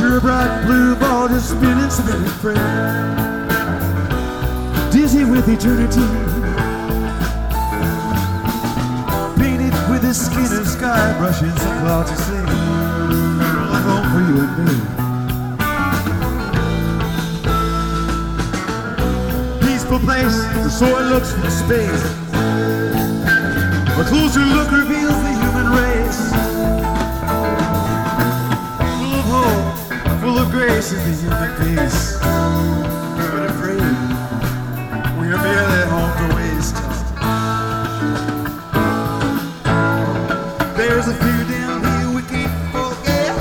a bright blue ball just spinning, spinning free. Dizzy with eternity, painted with the skin of sky, brushing some clouds of sea. Like home for you and me. Peaceful place, so it looks from space. A closer look reveals the human race. Full of hope, full of grace in the human peace. But afraid, we are merely home to waste. There's a few down here we can't forget.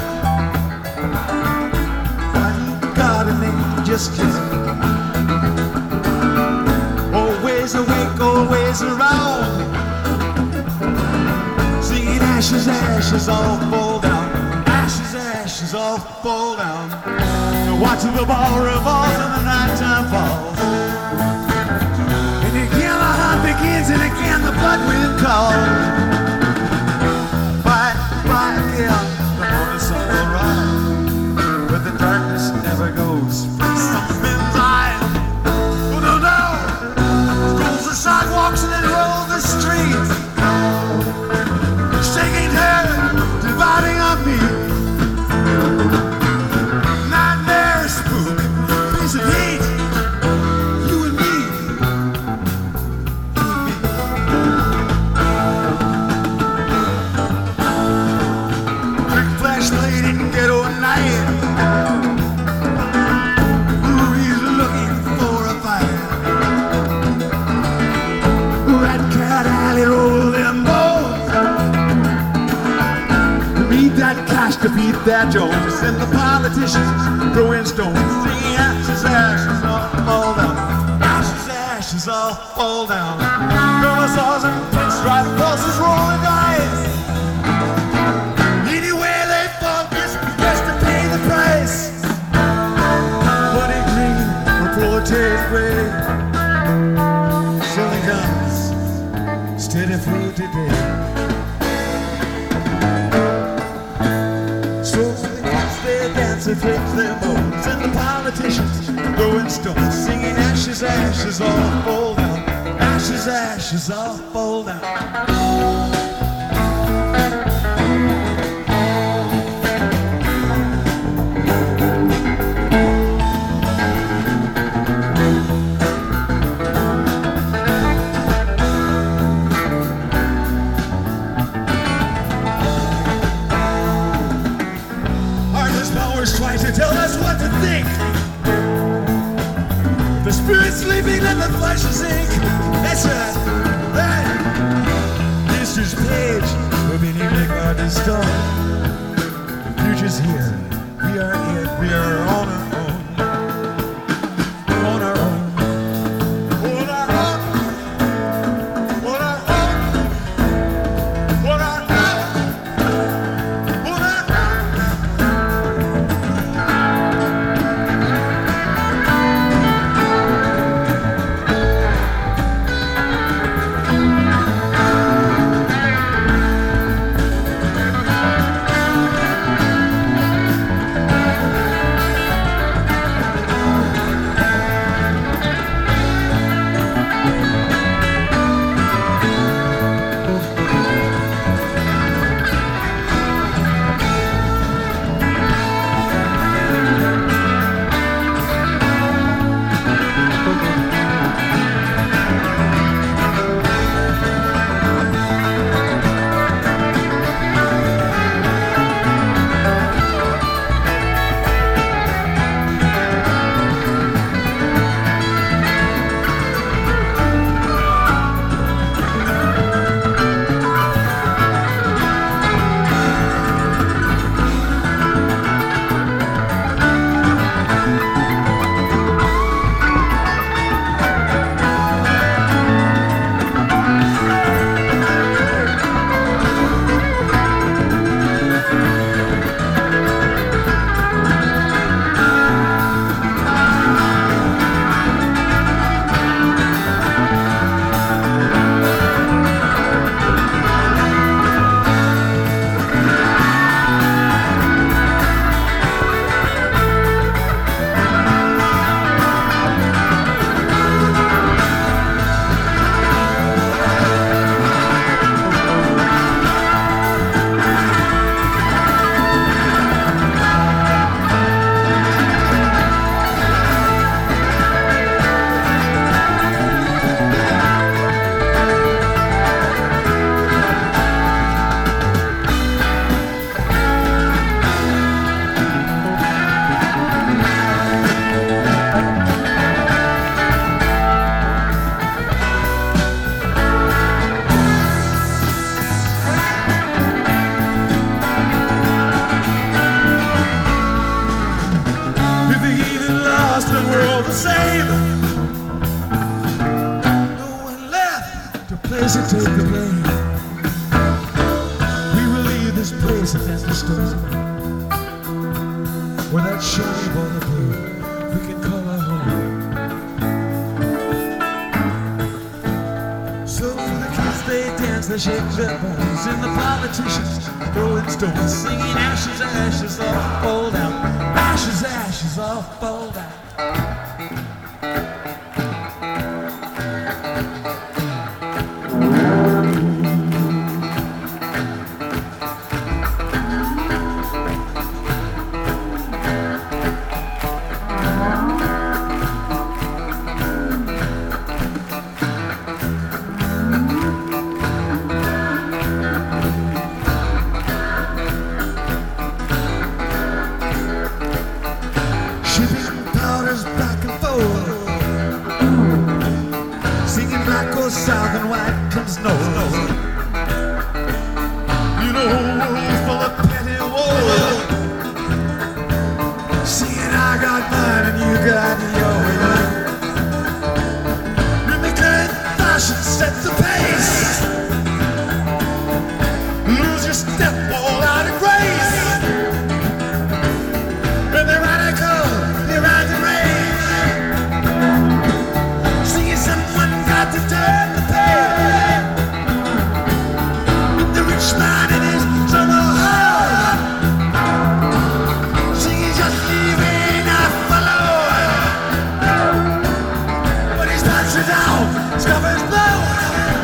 Like God and me just kiss. Always awake, always around. Singing ashes, ashes all fall down. Ashes, ashes all fall down. And watching the ball revolve and the nighttime falls. And again the hunt begins and again the blood wind calls. Fight, fight again, the morning sun will rise. But the darkness never goes from something's eyes. Oh no, no! Rolls the sidewalks and then roll the streets. Shaking head, dividing on me. Nightmare spook, piece of heat. You and me. Quick flashlight in ghetto night. Ooh, he's looking for a fight. Rat cat alley, roll them bones. Need that cash to beat that Jones. And the politicians throwing stones. Singing ashes, ashes all fall down. Ashes, ashes all fall down. Girl saws and pinstripe pulses rolling dice. Anywhere they fall, just to pay the price. Bloody green or proletariat gray. Selling guns, steady food today. To flip their bones and the politicians throwing stones, singing ashes, ashes all fall down. Ashes, ashes all fall down. Trying to tell us what to think. The spirit's sleeping and the flesh is ink. That's right. Right. History's page will be neatly guarded and stone. Future's here. We are it. We are on our own. On our own. On our own. On our own. On our own. place against the storm, where that shiny ball of blue we can call our home. So the kids they dance, they shake their bones, and the politicians throwing stones, singing ashes, ashes, all fall down. Ashes, ashes, all fall down. Shipping powders back and forth, singing black goes south and white comes north. You know, world's full of petty wars, singing I got mine and you got yours. Rhythmical fashion set the pace, lose your step, fall out of grace. When they're radical, to turn the page. The rich man in his summer home, she's just leaving us alone. When he starts it out, covers blown.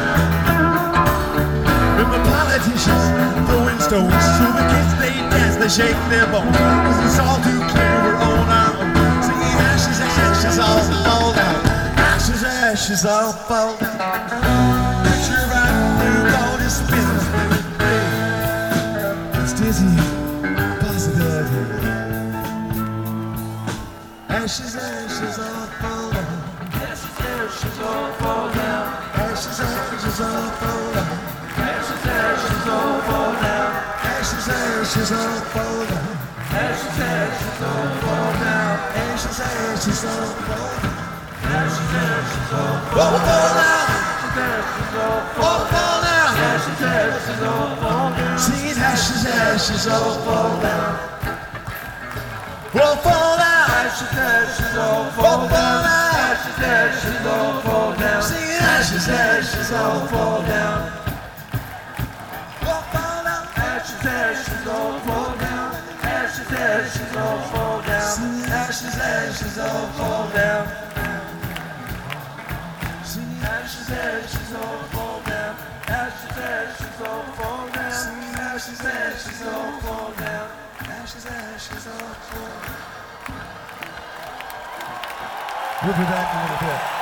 And the politicians throwing stones, so the kids they dance, they shake their bones. 'Cause it's all too clear we're on our own, singing ashes, ashes, all fall down. Ashes, ashes, all fall down. Picture right through all this spins. It's dizzy possibility. Ashes, ashes, all fall down. Ashes, ashes, all fall down. Ashes, ashes, all fall down. Ashes, ashes, all fall down. Ashes, ashes, all fall down. Ashes, ashes, all fall down. Ashes, ashes, all fall down. Ashes, ashes, all fall down. All fall down. Ashes, ashes, all fall down. Singing ashes, ashes, all fall down. All fall down. Ashes, ashes, all fall down. Ashes, ashes, all fall down. Singing ashes, ashes, all fall down. All fall down. Ashes, ashes, all fall down. Ashes, ashes, all fall down. Ashes, ashes, all fall down. Ashes, ashes, all fall down. Ashes, ashes, all fall down. Ashes, ashes, all fall down. Ashes, ashes, all fall down. We'll be back in a little bit.